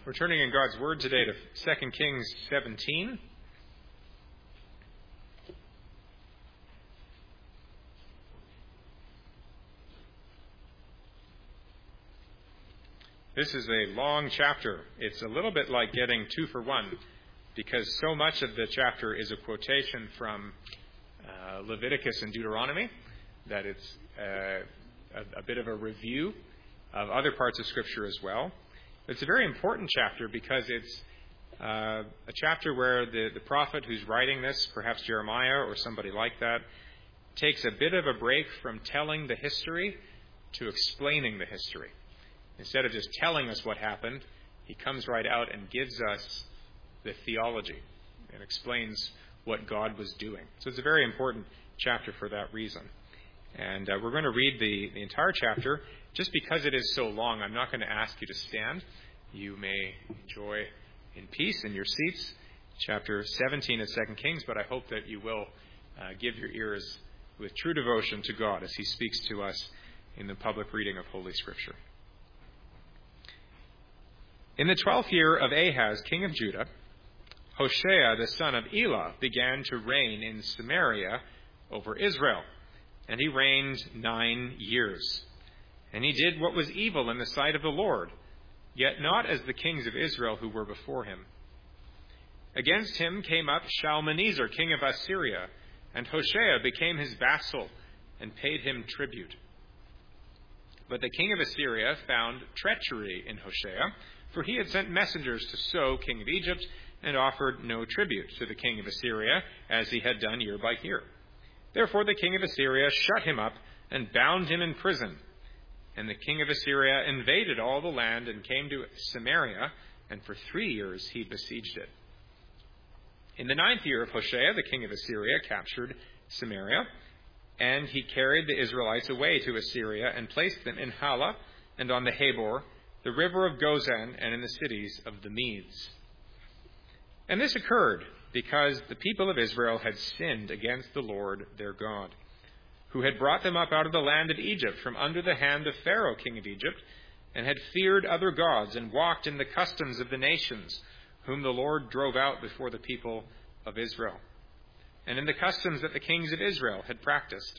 We're turning in God's Word today to 2 Kings 17. This is a long chapter. It's a little bit like getting 2 for 1, because so much of the chapter is a quotation from Leviticus and Deuteronomy that it's a bit of a review of other parts of Scripture as well. It's a very important chapter because it's a chapter where the prophet who's writing this, perhaps Jeremiah or somebody like that, takes a bit of a break from telling the history to explaining the history. Instead of just telling us what happened, he comes right out and gives us the theology and explains what God was doing. So it's a very important chapter for that reason. And we're going to read the entire chapter. Just because it is so long, I'm not going to ask you to stand. You may enjoy in peace in your seats chapter 17 of 2 Kings, but I hope that you will give your ears with true devotion to God as he speaks to us in the public reading of Holy Scripture. In the 12th year of Ahaz, king of Judah, Hoshea the son of Elah began to reign in Samaria over Israel, and he reigned 9 years. And he did what was evil in the sight of the Lord, yet not as the kings of Israel who were before him. Against him came up Shalmaneser, king of Assyria, and Hoshea became his vassal and paid him tribute. But the king of Assyria found treachery in Hoshea, for he had sent messengers to So, king of Egypt, and offered no tribute to the king of Assyria, as he had done year by year. Therefore the king of Assyria shut him up and bound him in prison. And the king of Assyria invaded all the land and came to Samaria, and for 3 years he besieged it. In the 9th year of Hoshea, the king of Assyria captured Samaria, and he carried the Israelites away to Assyria and placed them in Hala and on the Habor, the river of Gozan, and in the cities of the Medes. And this occurred because the people of Israel had sinned against the Lord their God, who had brought them up out of the land of Egypt from under the hand of Pharaoh, king of Egypt, and had feared other gods and walked in the customs of the nations, whom the Lord drove out before the people of Israel, and in the customs that the kings of Israel had practiced.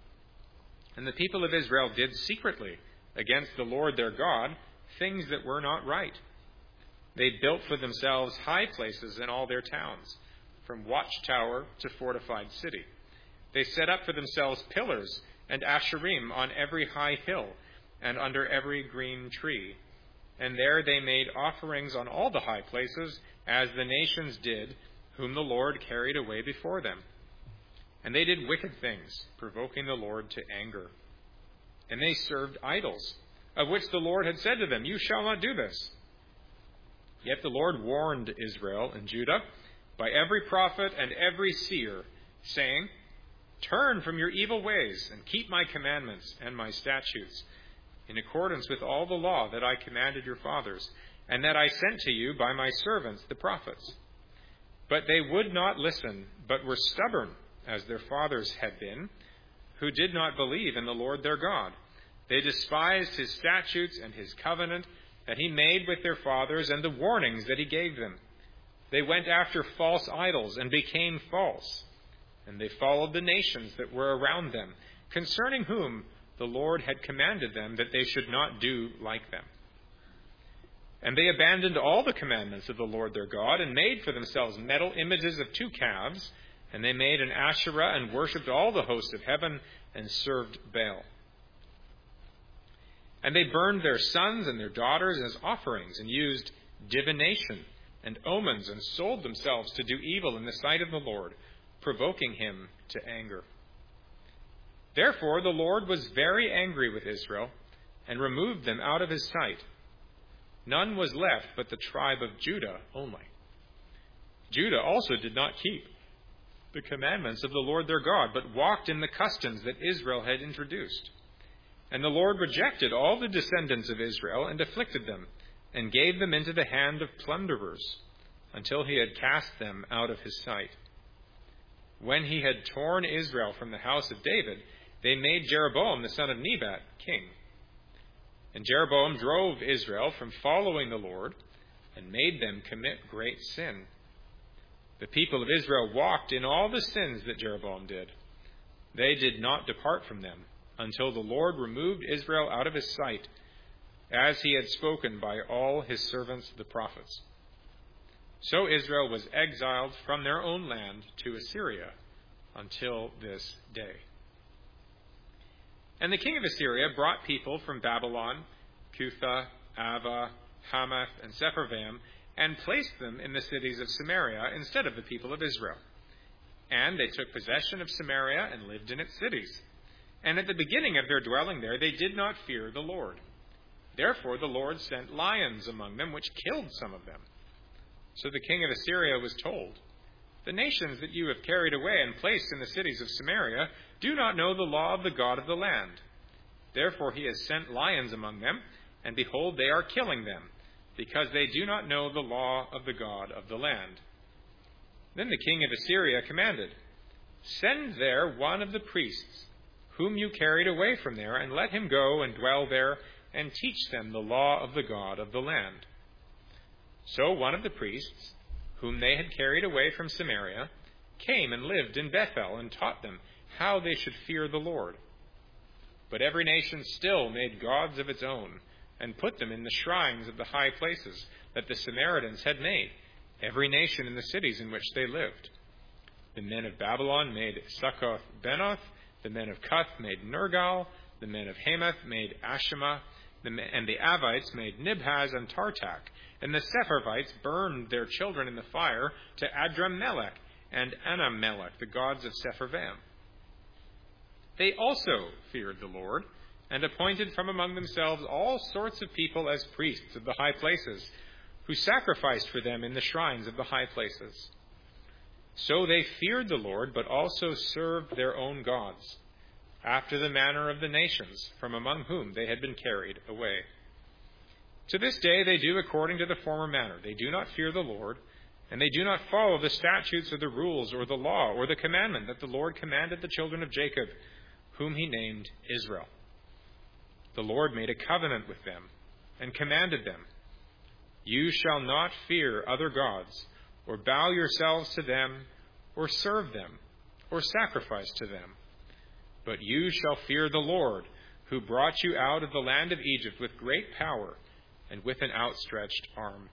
And the people of Israel did secretly against the Lord their God things that were not right. They built for themselves high places in all their towns, from watchtower to fortified city. They set up for themselves pillars and asherim on every high hill and under every green tree. And there they made offerings on all the high places, as the nations did, whom the Lord carried away before them. And they did wicked things, provoking the Lord to anger. And they served idols, of which the Lord had said to them, "You shall not do this." Yet the Lord warned Israel and Judah by every prophet and every seer, saying, "Turn from your evil ways and keep my commandments and my statutes, in accordance with all the law that I commanded your fathers, and that I sent to you by my servants the prophets." But they would not listen, but were stubborn, as their fathers had been, who did not believe in the Lord their God. They despised his statutes and his covenant that he made with their fathers, and the warnings that he gave them. They went after false idols and became false. And they followed the nations that were around them, concerning whom the Lord had commanded them that they should not do like them. And they abandoned all the commandments of the Lord their God, and made for themselves metal images of 2 calves, and they made an Asherah, and worshipped all the hosts of heaven, and served Baal. And they burned their sons and their daughters as offerings, and used divination and omens, and sold themselves to do evil in the sight of the Lord, provoking him to anger. Therefore the Lord was very angry with Israel, and removed them out of his sight. None was left but the tribe of Judah only. Judah also did not keep the commandments of the Lord their God, but walked in the customs that Israel had introduced. And the Lord rejected all the descendants of Israel, and afflicted them, and gave them into the hand of plunderers, until he had cast them out of his sight. When he had torn Israel from the house of David, they made Jeroboam the son of Nebat king. And Jeroboam drove Israel from following the Lord, and made them commit great sin. The people of Israel walked in all the sins that Jeroboam did. They did not depart from them until the Lord removed Israel out of his sight, as he had spoken by all his servants the prophets. So Israel was exiled from their own land to Assyria until this day. And the king of Assyria brought people from Babylon, Cutha, Ava, Hamath, and Sepharvaim, and placed them in the cities of Samaria instead of the people of Israel. And they took possession of Samaria and lived in its cities. And at the beginning of their dwelling there, they did not fear the Lord. Therefore the Lord sent lions among them, which killed some of them. So the king of Assyria was told, "The nations that you have carried away and placed in the cities of Samaria do not know the law of the God of the land. Therefore he has sent lions among them, and behold, they are killing them, because they do not know the law of the God of the land." Then the king of Assyria commanded, "Send there one of the priests, whom you carried away from there, and let him go and dwell there, and teach them the law of the God of the land." So one of the priests, whom they had carried away from Samaria, came and lived in Bethel, and taught them how they should fear the Lord. But every nation still made gods of its own, and put them in the shrines of the high places that the Samaritans had made, every nation in the cities in which they lived. The men of Babylon made Succoth-Benoth, the men of Cuth made Nergal, the men of Hamath made Ashima, and the Avites made Nibhaz and Tartak, and the Sepharvites burned their children in the fire to Adrammelech and Anamelech, the gods of Sepharvaim. They also feared the Lord, and appointed from among themselves all sorts of people as priests of the high places, who sacrificed for them in the shrines of the high places. So they feared the Lord, but also served their own gods, after the manner of the nations from among whom they had been carried away. To this day they do according to the former manner. They do not fear the Lord, and they do not follow the statutes or the rules or the law or the commandment that the Lord commanded the children of Jacob, whom he named Israel. The Lord made a covenant with them and commanded them, "You shall not fear other gods, or bow yourselves to them, or serve them, or sacrifice to them. But you shall fear the Lord, who brought you out of the land of Egypt with great power and with an outstretched arm.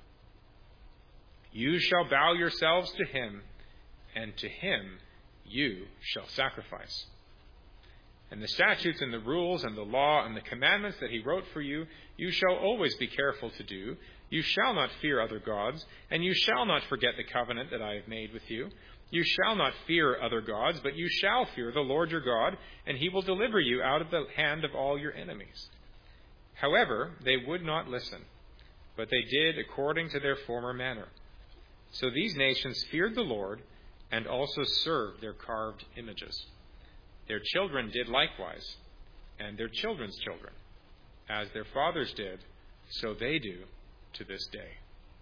You shall bow yourselves to him, and to him you shall sacrifice. And the statutes and the rules and the law and the commandments that he wrote for you, you shall always be careful to do. You shall not fear other gods, and you shall not forget the covenant that I have made with you. You shall not fear other gods, but you shall fear the Lord your God, and he will deliver you out of the hand of all your enemies." However, they would not listen, but they did according to their former manner. So these nations feared the Lord, and also served their carved images. Their children did likewise, and their children's children. As their fathers did, so they do to this day.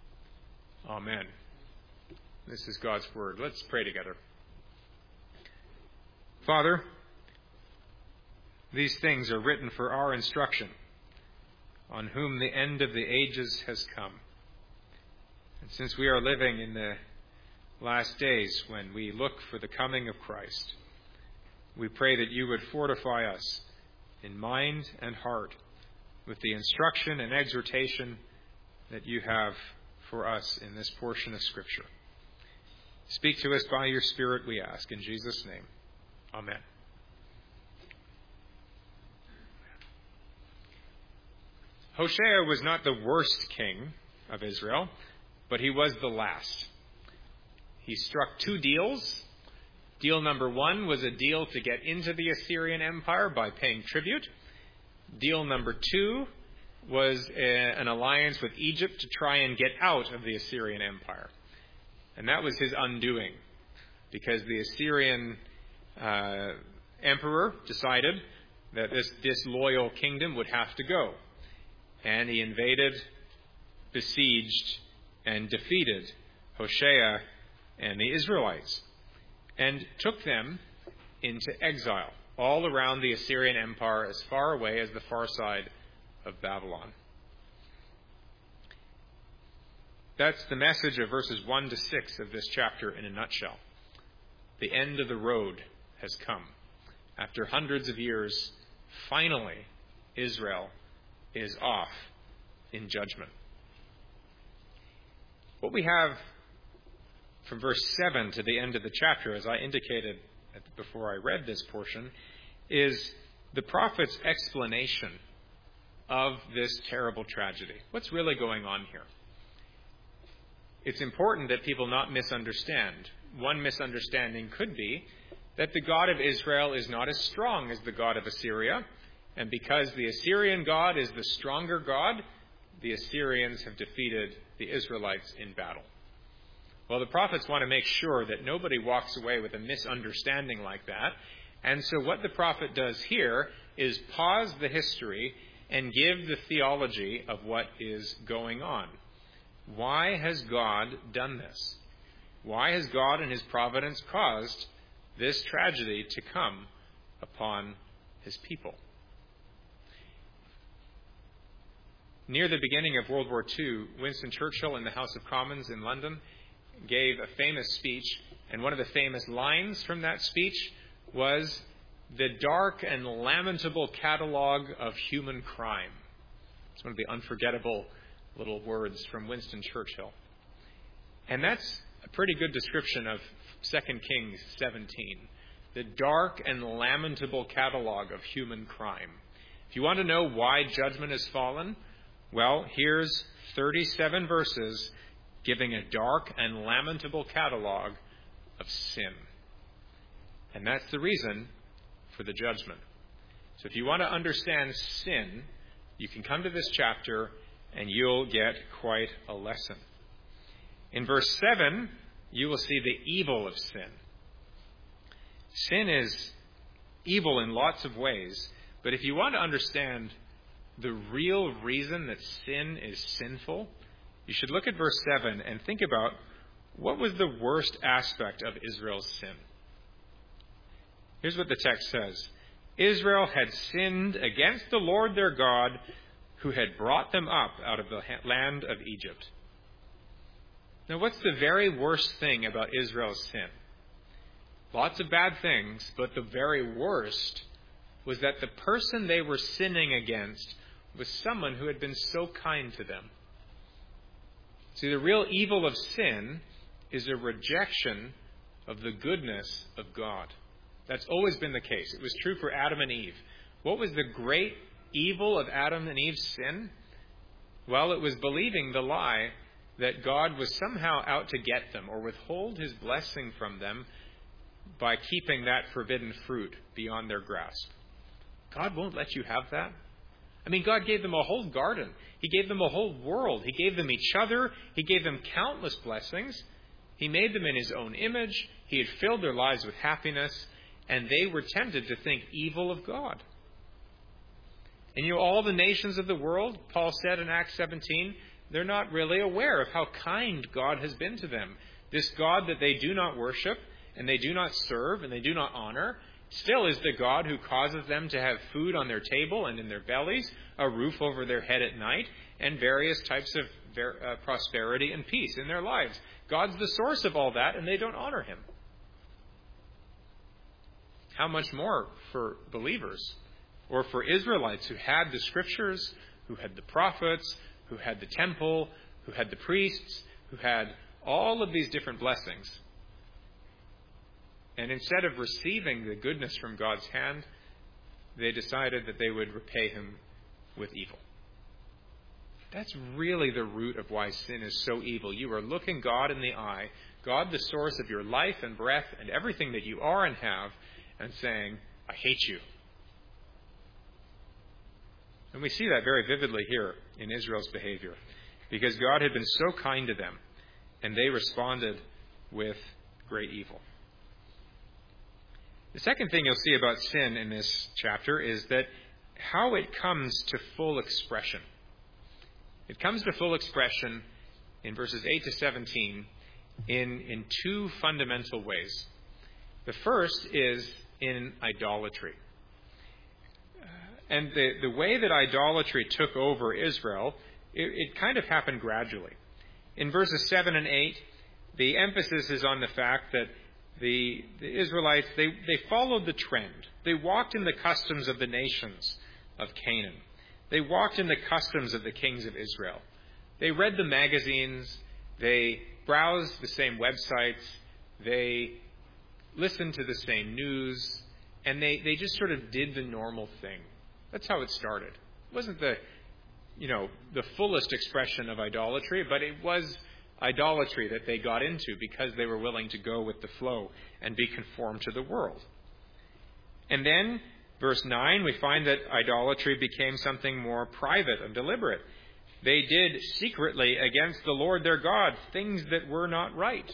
Amen. This is God's word. Let's pray together. Father, these things are written for our instruction, on whom the end of the ages has come. And since we are living in the last days when we look for the coming of Christ, we pray that you would fortify us in mind and heart with the instruction and exhortation that you have for us in this portion of Scripture. Speak to us by your Spirit, we ask, in Jesus' name. Amen. Hoshea was not the worst king of Israel, but he was the last. He struck 2 deals. Deal number 1 was a deal to get into the Assyrian Empire by paying tribute. Deal number 2 was an alliance with Egypt to try and get out of the Assyrian Empire. And that was his undoing, because the Assyrian emperor decided that this disloyal kingdom would have to go. And he invaded, besieged, and defeated Hoshea and the Israelites, and took them into exile all around the Assyrian Empire, as far away as the far side of Babylon. That's the message of verses 1 to 6 of this chapter in a nutshell. The end of the road has come. After hundreds of years, finally, Israel is off in judgment. What we have from verse 7 to the end of the chapter, as I indicated before I read this portion, is the prophet's explanation of this terrible tragedy. What's really going on here? It's important that people not misunderstand. One misunderstanding could be that the God of Israel is not as strong as the God of Assyria, and because the Assyrian God is the stronger God, the Assyrians have defeated the Israelites in battle. Well, the prophets want to make sure that nobody walks away with a misunderstanding like that, and so what the prophet does here is pause the history and give the theology of what is going on. Why has God done this? Why has God in his providence caused this tragedy to come upon his people? Near the beginning of World War II, Winston Churchill in the House of Commons in London gave a famous speech, and one of the famous lines from that speech was, "The dark and lamentable catalogue of human crime." It's one of the unforgettable little words from Winston Churchill. And that's a pretty good description of 2 Kings 17. The dark and lamentable catalogue of human crime. If you want to know why judgment has fallen, well, here's 37 verses giving a dark and lamentable catalogue of sin. And that's the reason for the judgment. So if you want to understand sin, you can come to this chapter and you'll get quite a lesson. In verse 7, you will see the evil of sin. Sin is evil in lots of ways, but if you want to understand the real reason that sin is sinful, you should look at verse 7 and think about what was the worst aspect of Israel's sin. Here's what the text says. Israel had sinned against the Lord their God, who had brought them up out of the land of Egypt. Now, what's the very worst thing about Israel's sin? Lots of bad things, but the very worst was that the person they were sinning against was someone who had been so kind to them. See, the real evil of sin is a rejection of the goodness of God. That's always been the case. It was true for Adam and Eve. What was the great evil of Adam and Eve's sin? Well, it was believing the lie that God was somehow out to get them or withhold his blessing from them by keeping that forbidden fruit beyond their grasp. God won't let you have that. I mean, God gave them a whole garden. He gave them a whole world. He gave them each other. He gave them countless blessings. He made them in his own image. He had filled their lives with happiness, and they were tempted to think evil of God. And all the nations of the world, Paul said in Acts 17, they're not really aware of how kind God has been to them. This God that they do not worship, and they do not serve, and they do not honor, still is the God who causes them to have food on their table and in their bellies, a roof over their head at night, and various types of prosperity and peace in their lives. God's the source of all that, and they don't honor him. How much more for believers, or for Israelites who had the scriptures, who had the prophets, who had the temple, who had the priests, who had all of these different blessings. And instead of receiving the goodness from God's hand, they decided that they would repay him with evil. That's really the root of why sin is so evil. You are looking God in the eye, God the source of your life and breath and everything that you are and have, and saying, I hate you. And we see that very vividly here in Israel's behavior, because God had been so kind to them, and they responded with great evil. The second thing you'll see about sin in this chapter is that how it comes to full expression. It comes to full expression in verses 8 to 17 in two fundamental ways. The first is in idolatry. And the way that idolatry took over Israel, it kind of happened gradually. In verses 7 and 8, the emphasis is on the fact that the Israelites, they followed the trend. They walked in the customs of the nations of Canaan. They walked in the customs of the kings of Israel. They read the magazines. They browsed the same websites. They listened to the same news. And they just sort of did the normal thing. That's how it started. It wasn't the fullest expression of idolatry, but it was idolatry that they got into because they were willing to go with the flow and be conformed to the world. And then, verse 9, we find that idolatry became something more private and deliberate. They did secretly against the Lord their God things that were not right.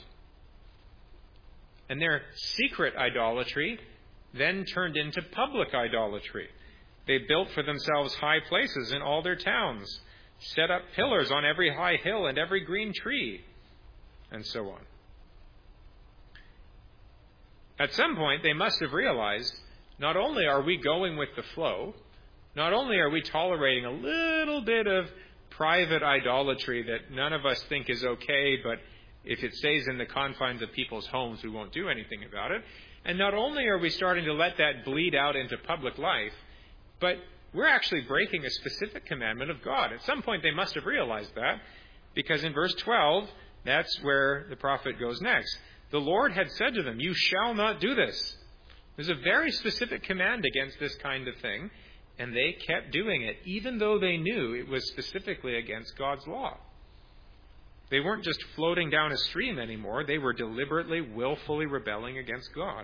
And their secret idolatry then turned into public idolatry. They built for themselves high places in all their towns, set up pillars on every high hill and every green tree, and so on. At some point, they must have realized, not only are we going with the flow, not only are we tolerating a little bit of private idolatry that none of us think is okay, but if it stays in the confines of people's homes, we won't do anything about it. And not only are we starting to let that bleed out into public life, but we're actually breaking a specific commandment of God. At some point, they must have realized that, because in verse 12, that's where the prophet goes next. The Lord had said to them, "You shall not do this." There's a very specific command against this kind of thing, and they kept doing it, even though they knew it was specifically against God's law. They weren't just floating down a stream anymore. They were deliberately, willfully rebelling against God.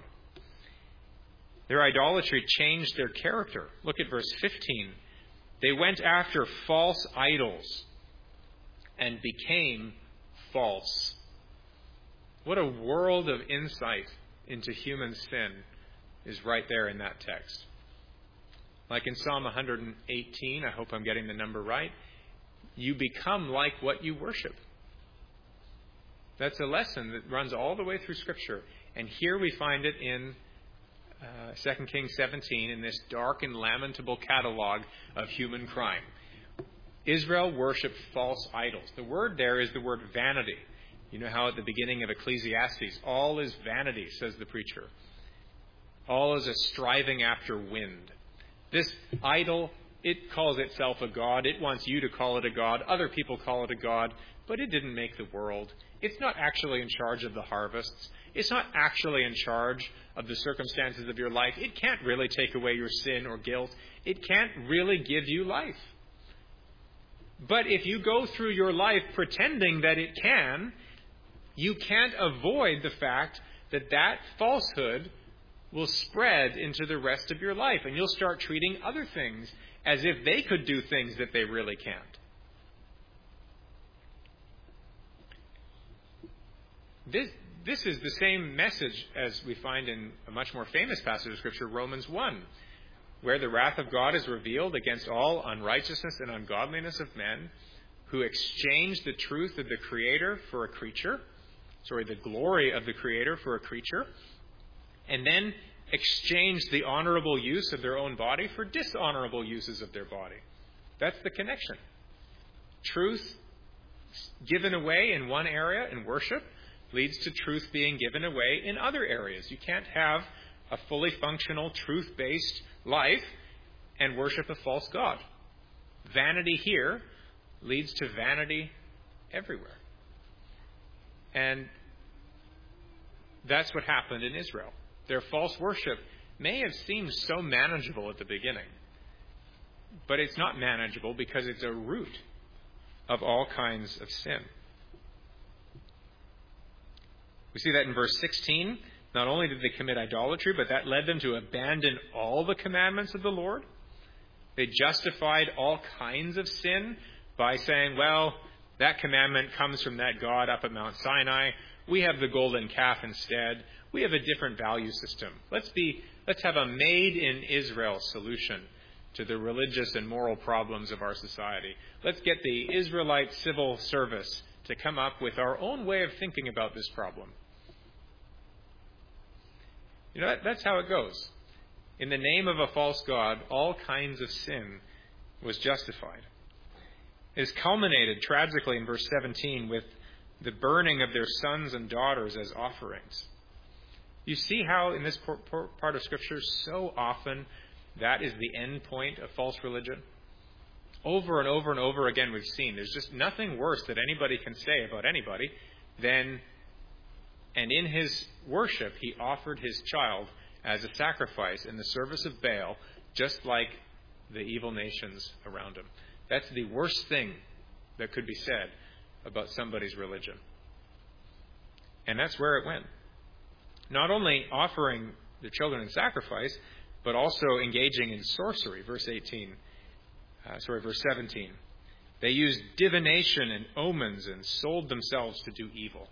Their idolatry changed their character. Look at verse 15. They went after false idols and became false. What a world of insight into human sin is right there in that text. Like in Psalm 118, I hope I'm getting the number right, you become like what you worship. That's a lesson that runs all the way through Scripture. And here we find it in 2 Kings 17, in this dark and lamentable catalog of human crime. Israel worshipped false idols. The word there is the word vanity. You know how at the beginning of Ecclesiastes, all is vanity, says the preacher. All is a striving after wind. This idol, it calls itself a god. It wants you to call it a god. Other people call it a god. But it didn't make the world. It's not actually in charge of the harvests. It's not actually in charge of the circumstances of your life. It can't really take away your sin or guilt. It can't really give you life. But if you go through your life pretending that it can, you can't avoid the fact that that falsehood will spread into the rest of your life. And you'll start treating other things as if they could do things that they really can't. This is the same message as we find in a much more famous passage of Scripture, Romans 1, where the wrath of God is revealed against all unrighteousness and ungodliness of men who exchange the truth of the Creator for a creature, the glory of the Creator for a creature, and then exchange the honorable use of their own body for dishonorable uses of their body. That's the connection. Truth given away in one area in worship leads to truth being given away in other areas. You can't have a fully functional, truth-based life and worship a false god. Vanity here leads to vanity everywhere. And that's what happened in Israel. Their false worship may have seemed so manageable at the beginning, but it's not manageable because it's a root of all kinds of sin. We see that in verse 16. Not only did they commit idolatry, but that led them to abandon all the commandments of the Lord. They justified all kinds of sin by saying, well, that commandment comes from that God up at Mount Sinai. We have the golden calf instead. We have a different value system. Let's have a made in Israel solution to the religious and moral problems of our society. Let's get the Israelite civil service to come up with our own way of thinking about this problem. You know, that's how it goes. In the name of a false god, all kinds of sin was justified. It is culminated tragically in verse 17 with the burning of their sons and daughters as offerings. You see how in this part of Scripture so often that is the end point of false religion? Over and over and over again we've seen there's just nothing worse that anybody can say about anybody than, and in his worship he offered his child as a sacrifice in the service of Baal, just like the evil nations around him. That's the worst thing that could be said about somebody's religion. And that's where it went. Not only offering the children in sacrifice, but also engaging in sorcery. Verse 17. They used divination and omens and sold themselves to do evil.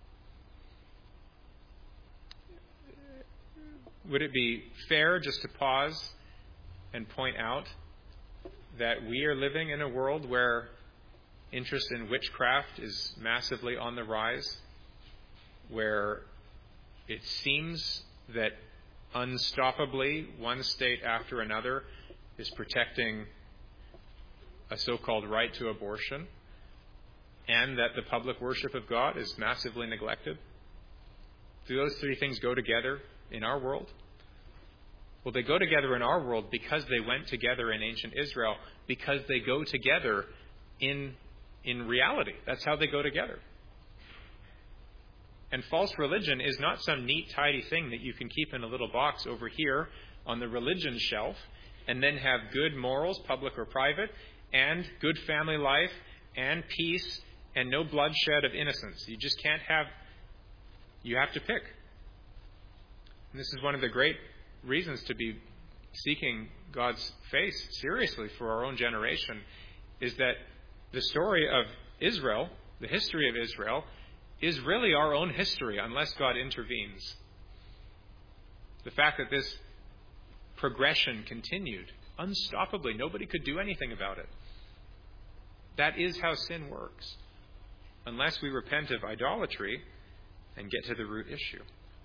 Would it be fair just to pause and point out that we are living in a world where interest in witchcraft is massively on the rise, where it seems that unstoppably one state after another is protecting a so-called right to abortion, and that the public worship of God is massively neglected? Do those three things go together in our world? Well, they go together in our world because they went together in ancient Israel, because they go together in reality. That's how they go together. And false religion is not some neat, tidy thing that you can keep in a little box over here on the religion shelf and then have good morals, public or private, and good family life, and peace, and no bloodshed of innocence. You just can't have... You have to pick. And this is one of the great reasons to be seeking God's face seriously for our own generation, is that the story of Israel, the history of Israel, is really our own history unless God intervenes. The fact that this progression continued unstoppably, nobody could do anything about it. That is how sin works, unless we repent of idolatry and get to the root issue.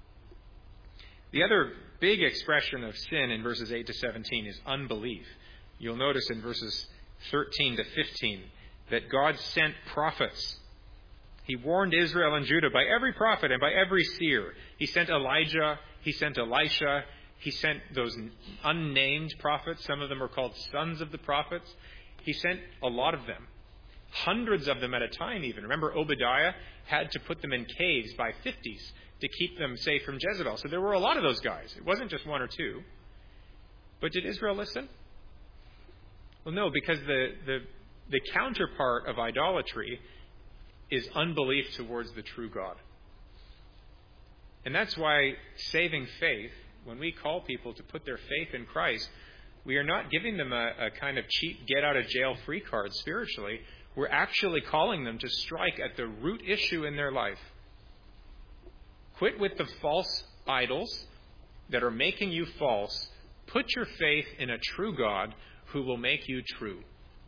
The other big expression of sin in verses 8 to 17 is unbelief. You'll notice in verses 13 to 15 that God sent prophets. He warned Israel and Judah by every prophet and by every seer. He sent Elijah, he sent Elisha, he sent those unnamed prophets. Some of them are called sons of the prophets. He sent a lot of them. Hundreds of them at a time even. Remember, Obadiah had to put them in caves by 50s to keep them safe from Jezebel. So there were a lot of those guys. It wasn't just one or two. But did Israel listen? Well, no, because the counterpart of idolatry is unbelief towards the true God. And that's why saving faith, when we call people to put their faith in Christ, we are not giving them a kind of cheap get-out-of-jail-free card spiritually. We're actually calling them to strike at the root issue in their life. Quit with the false idols that are making you false. Put your faith in a true God who will make you true.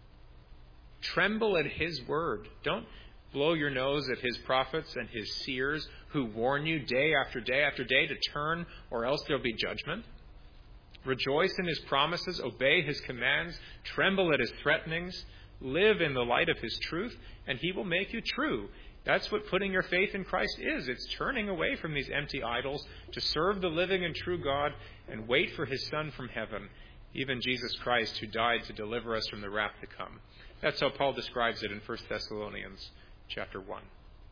Tremble at His word. Don't blow your nose at His prophets and His seers who warn you day after day after day to turn, or else there'll be judgment. Rejoice in His promises. Obey His commands. Tremble at His threatenings. Live in the light of His truth, and He will make you true. That's what putting your faith in Christ is. It's turning away from these empty idols to serve the living and true God and wait for His Son from heaven, even Jesus Christ, who died to deliver us from the wrath to come. That's how Paul describes it in 1 Thessalonians chapter 1.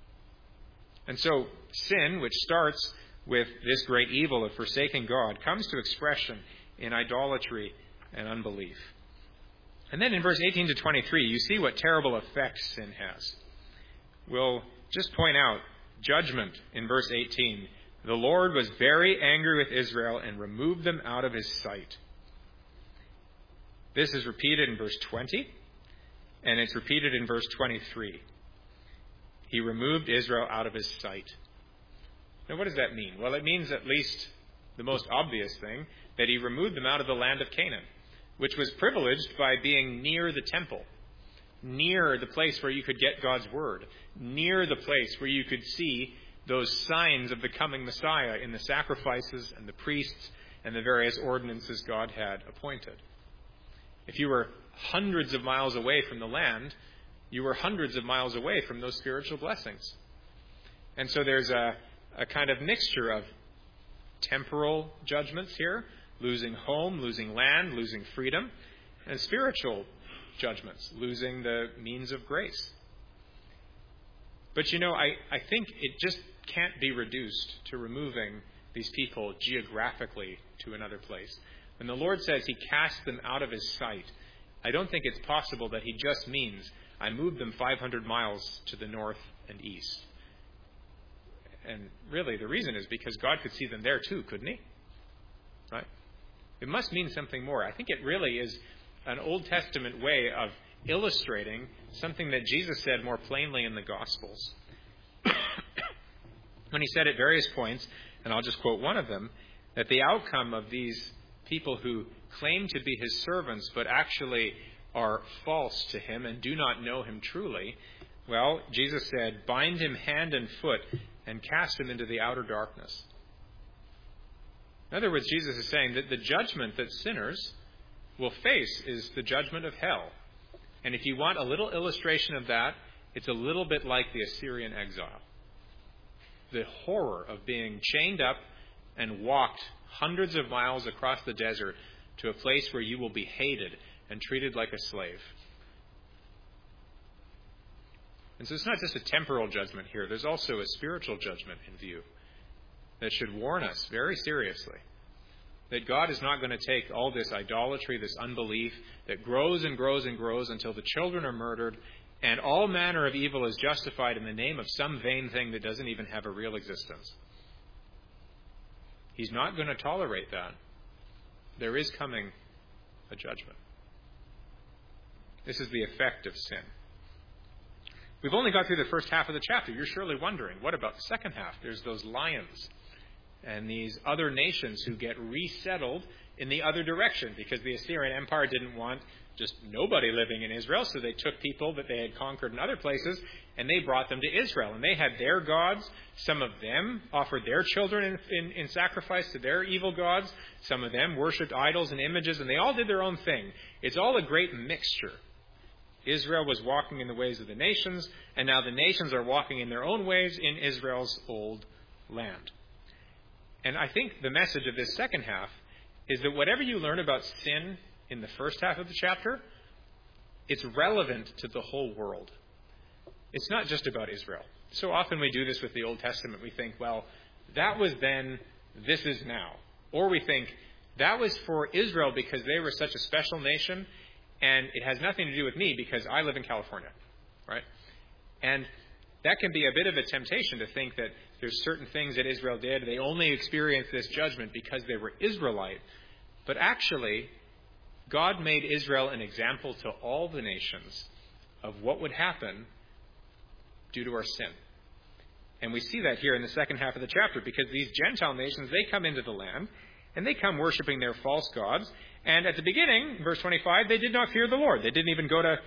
And so sin, which starts with this great evil of forsaking God, comes to expression in idolatry and unbelief. And then in verse 18 to 23, you see what terrible effects sin has. We'll just point out judgment in verse 18. The Lord was very angry with Israel and removed them out of His sight. This is repeated in verse 20, and it's repeated in verse 23. He removed Israel out of His sight. Now, what does that mean? Well, it means at least the most obvious thing, that He removed them out of the land of Canaan, which was privileged by being near the temple, near the place where you could get God's word, near the place where you could see those signs of the coming Messiah in the sacrifices and the priests and the various ordinances God had appointed. If you were hundreds of miles away from the land, you were hundreds of miles away from those spiritual blessings. And so there's a kind of mixture of temporal judgments here, losing home, losing land, losing freedom, and spiritual judgments, losing the means of grace. But I think it just can't be reduced to removing these people geographically to another place. When the Lord says he cast them out of his sight, I don't think it's possible that he just means, I moved them 500 miles to the north and east. And really, the reason is because God could see them there too, couldn't he? Right? It must mean something more. I think it really is an Old Testament way of illustrating something that Jesus said more plainly in the Gospels. When he said at various points, and I'll just quote one of them, that the outcome of these people who claim to be his servants but actually are false to him and do not know him truly, well, Jesus said, bind him hand and foot and cast him into the outer darkness. In other words, Jesus is saying that the judgment that sinners will face is the judgment of hell. And if you want a little illustration of that, it's a little bit like the Assyrian exile. The horror of being chained up and walked hundreds of miles across the desert to a place where you will be hated and treated like a slave. And so it's not just a temporal judgment here. There's also a spiritual judgment in view that should warn us very seriously that God is not going to take all this idolatry, this unbelief that grows and grows and grows until the children are murdered and all manner of evil is justified in the name of some vain thing that doesn't even have a real existence. He's not going to tolerate that. There is coming a judgment. This is the effect of sin. We've only got through the first half of the chapter. You're surely wondering, what about the second half? There's those lions and these other nations who get resettled in the other direction because the Assyrian Empire didn't want just nobody living in Israel, so they took people that they had conquered in other places and they brought them to Israel. And they had their gods. Some of them offered their children in sacrifice to their evil gods. Some of them worshipped idols and images, and they all did their own thing. It's all a great mixture. Israel was walking in the ways of the nations, and now the nations are walking in their own ways in Israel's old land. And I think the message of this second half is that whatever you learn about sin in the first half of the chapter, it's relevant to the whole world. It's not just about Israel. So often we do this with the Old Testament. We think, well, that was then, this is now. Or we think, that was for Israel because they were such a special nation, and it has nothing to do with me because I live in California, right? And that can be a bit of a temptation to think that there's certain things that Israel did. They only experienced this judgment because they were Israelite. But actually, God made Israel an example to all the nations of what would happen due to our sin. And we see that here in the second half of the chapter because these Gentile nations, they come into the land and they come worshiping their false gods. And at the beginning, verse 25, they did not fear the Lord. They didn't even go to,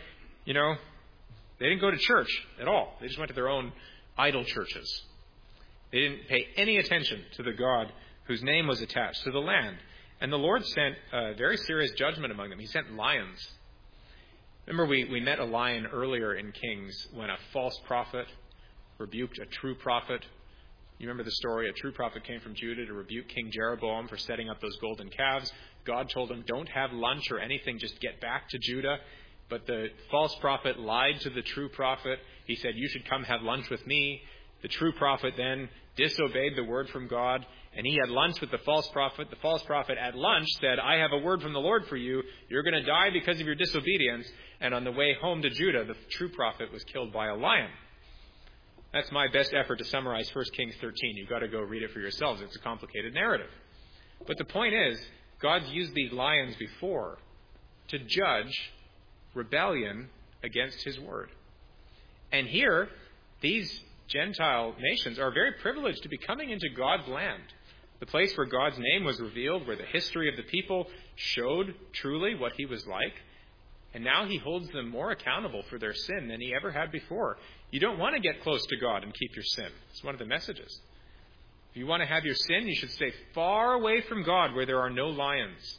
they didn't go to church at all. They just went to their own idol churches. They didn't pay any attention to the God whose name was attached to the land. And the Lord sent a very serious judgment among them. He sent lions. Remember, we met a lion earlier in Kings when a false prophet rebuked a true prophet. You remember the story? A true prophet came from Judah to rebuke King Jeroboam for setting up those golden calves. God told him, don't have lunch or anything, just get back to Judah. But the false prophet lied to the true prophet. He said, you should come have lunch with me. The true prophet then disobeyed the word from God, and he had lunch with the false prophet. The false prophet at lunch said, I have a word from the Lord for you. You're going to die because of your disobedience. And on the way home to Judah, the true prophet was killed by a lion. That's my best effort to summarize 1 Kings 13. You've got to go read it for yourselves. It's a complicated narrative. But the point is, God's used these lions before to judge rebellion against his word. And here, these Gentile nations are very privileged to be coming into God's land, the place where God's name was revealed, where the history of the people showed truly what he was like. And now he holds them more accountable for their sin than he ever had before. You don't want to get close to God and keep your sin. It's one of the messages. If you want to have your sin, you should stay far away from God where there are no lions,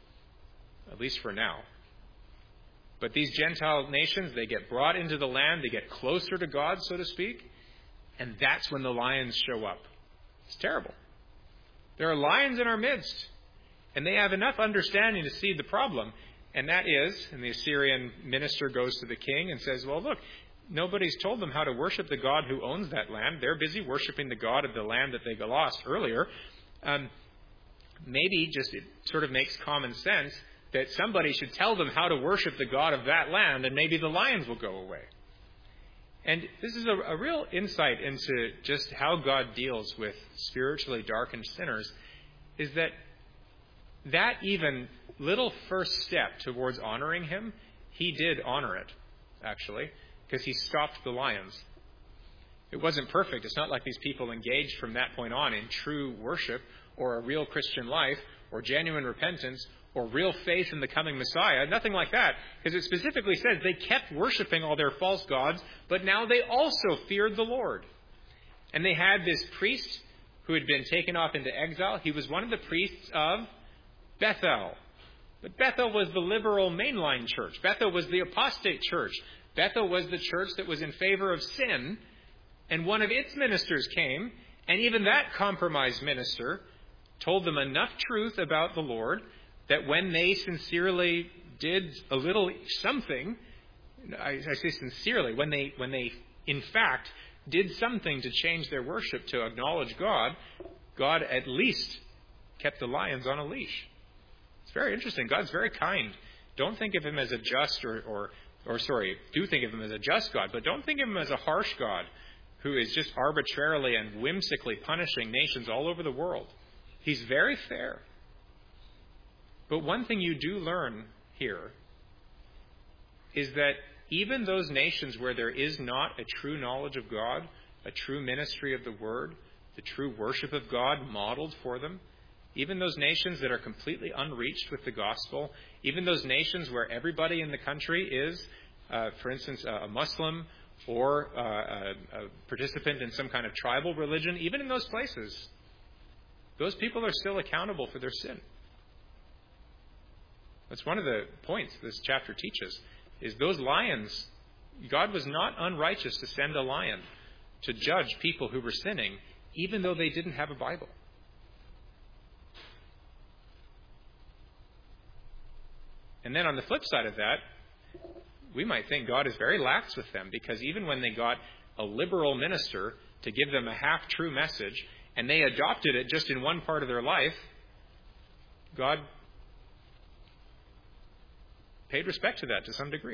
at least for now. But these Gentile nations, they get brought into the land, they get closer to God, so to speak, And that's when the lions show up. It's terrible. There are lions in our midst, and they have enough understanding to see the problem. And that is, and the Assyrian minister goes to the king and says, well, look, nobody's told them how to worship the God who owns that land. They're busy worshiping the God of the land that they lost earlier. Maybe just it sort of makes common sense that somebody should tell them how to worship the God of that land, and maybe the lions will go away. And this is a real insight into just how God deals with spiritually darkened sinners, is that even little first step towards honoring him, he did honor it, actually, because he stopped the lions. It wasn't perfect. It's not like these people engaged from that point on in true worship or a real Christian life or genuine repentance or real faith in the coming Messiah. Nothing like that, because it specifically says they kept worshiping all their false gods, but now they also feared the Lord. And they had this priest who had been taken off into exile. He was one of the priests of Bethel. But Bethel was the liberal mainline church. Bethel was the apostate church. Bethel was the church that was in favor of sin. And one of its ministers came, and even that compromised minister told them enough truth about the Lord that when they sincerely did a little something, I say sincerely, when they in fact did something to change their worship to acknowledge God, God at least kept the lions on a leash. It's very interesting. God's very kind. Don't think of him as a just do think of him as a just God, but don't think of him as a harsh God who is just arbitrarily and whimsically punishing nations all over the world. He's very fair. But one thing you do learn here is that even those nations where there is not a true knowledge of God, a true ministry of the Word, the true worship of God modeled for them, even those nations that are completely unreached with the gospel, even those nations where everybody in the country is, for instance, a Muslim or a participant in some kind of tribal religion, even in those places, those people are still accountable for their sin. That's one of the points this chapter teaches, is those lions, God was not unrighteous to send a lion to judge people who were sinning, even though they didn't have a Bible. And then on the flip side of that, we might think God is very lax with them, because even when they got a liberal minister to give them a half-true message, and they adopted it just in one part of their life, God paid respect to that to some degree.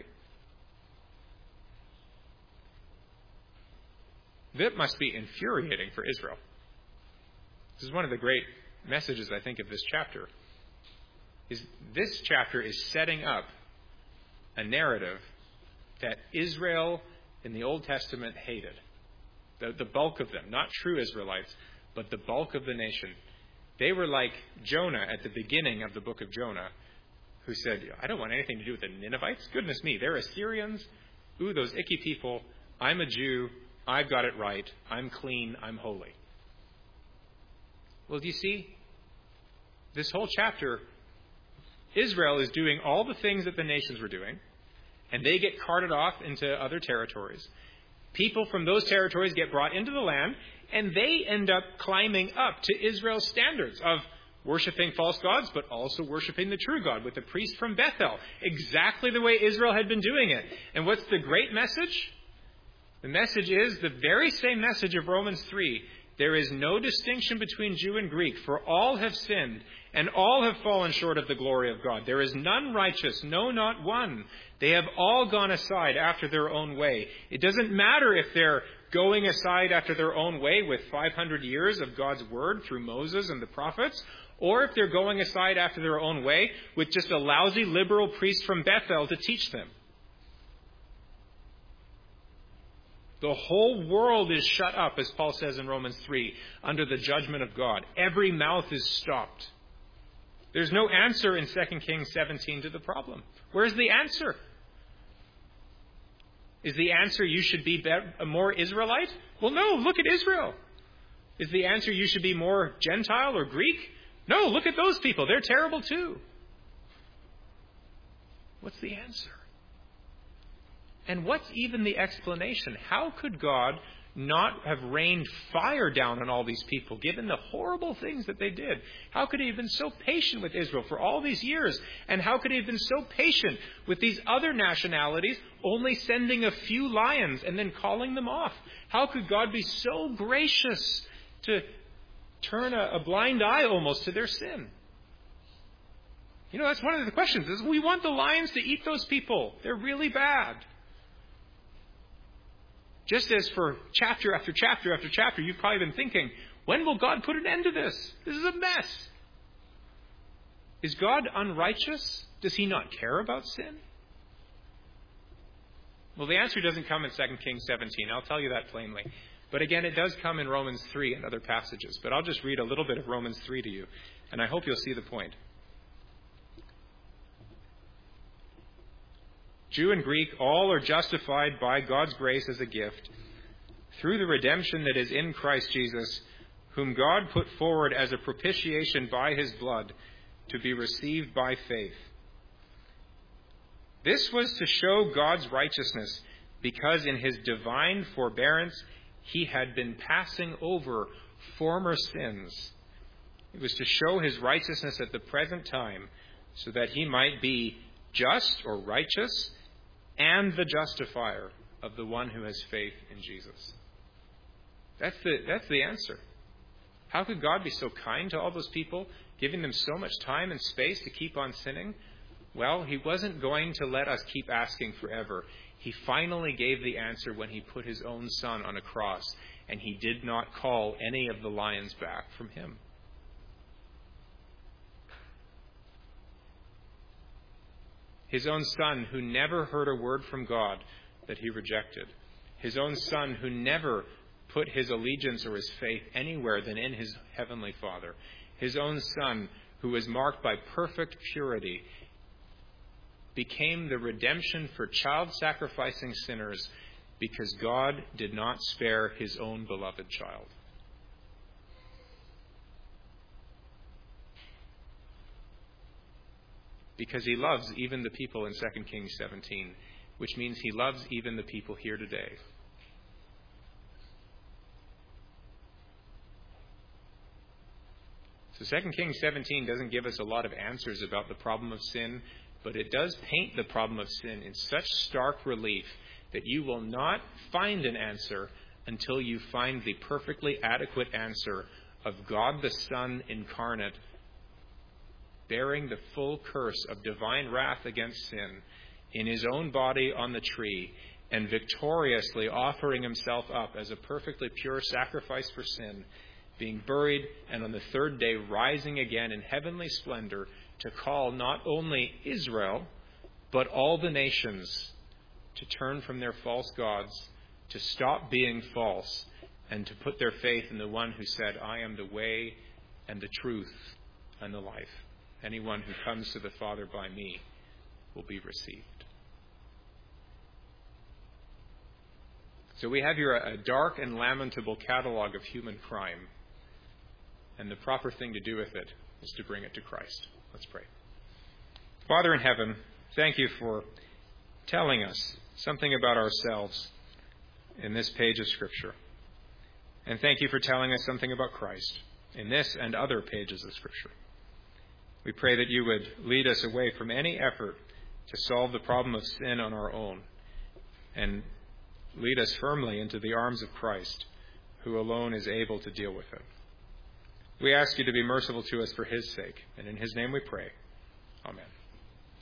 That must be infuriating for Israel. This is one of the great messages, I think, of this chapter. This chapter is setting up a narrative that Israel in the Old Testament hated. The bulk of them, not true Israelites, but the bulk of the nation. They were like Jonah at the beginning of the book of Jonah, who said, I don't want anything to do with the Ninevites. Goodness me, they're Assyrians. Ooh, those icky people. I'm a Jew. I've got it right. I'm clean. I'm holy. Well, do you see? This whole chapter, Israel is doing all the things that the nations were doing, and they get carted off into other territories. People from those territories get brought into the land, and they end up climbing up to Israel's standards of worshiping false gods, but also worshiping the true God with the priest from Bethel, exactly the way Israel had been doing it. And what's the great message? The message is the very same message of Romans 3. There is no distinction between Jew and Greek, for all have sinned, and all have fallen short of the glory of God. There is none righteous, no, not one. They have all gone aside after their own way. It doesn't matter if they're going aside after their own way with 500 years of God's word through Moses and the prophets, or if they're going aside after their own way with just a lousy liberal priest from Bethel to teach them. The whole world is shut up, as Paul says in Romans 3, under the judgment of God. Every mouth is stopped. There's no answer in 2 Kings 17 to the problem. Where's the answer? Is the answer you should be more Israelite? Well, no, look at Israel. Is the answer you should be more Gentile or Greek? No, look at those people. They're terrible too. What's the answer? And what's even the explanation? How could God not have rained fire down on all these people, given the horrible things that they did? How could he have been so patient with Israel for all these years? And how could he have been so patient with these other nationalities, only sending a few lions and then calling them off? How could God be so gracious to turn a blind eye almost to their sin? You know, that's one of the questions. Is we want the lions to eat those people. They're really bad. Just as for chapter after chapter after chapter, you've probably been thinking, when will God put an end to this? This is a mess. Is God unrighteous? Does he not care about sin? Well, the answer doesn't come in 2 Kings 17. I'll tell you that plainly. But again, it does come in Romans 3 and other passages. But I'll just read a little bit of Romans 3 to you, and I hope you'll see the point. Jew and Greek, all are justified by God's grace as a gift through the redemption that is in Christ Jesus, whom God put forward as a propitiation by his blood to be received by faith. This was to show God's righteousness, because in his divine forbearance he had been passing over former sins. It was to show his righteousness at the present time, so that he might be just or righteous and the justifier of the one who has faith in Jesus. That's the answer. How could God be so kind to all those people, giving them so much time and space to keep on sinning? Well, he wasn't going to let us keep asking forever. He finally gave the answer when he put his own son on a cross, and he did not call any of the lions back from him. His own son who never heard a word from God that he rejected. His own son who never put his allegiance or his faith anywhere than in his heavenly Father. His own son who was marked by perfect purity became the redemption for child-sacrificing sinners because God did not spare his own beloved child. Because he loves even the people in 2 Kings 17, which means he loves even the people here today. So 2 Kings 17 doesn't give us a lot of answers about the problem of sin, but it does paint the problem of sin in such stark relief that you will not find an answer until you find the perfectly adequate answer of God the Son incarnate, bearing the full curse of divine wrath against sin in his own body on the tree, and victoriously offering himself up as a perfectly pure sacrifice for sin, being buried, and on the third day rising again in heavenly splendor to call not only Israel, but all the nations to turn from their false gods, to stop being false, and to put their faith in the one who said, I am the way and the truth and the life. Anyone who comes to the Father by me will be received. So we have here a dark and lamentable catalog of human crime. And the proper thing to do with it is to bring it to Christ. Let's pray. Father in heaven, thank you for telling us something about ourselves in this page of Scripture. And thank you for telling us something about Christ in this and other pages of Scripture. We pray that you would lead us away from any effort to solve the problem of sin on our own, and lead us firmly into the arms of Christ, who alone is able to deal with it. We ask you to be merciful to us for his sake, and in his name we pray. Amen.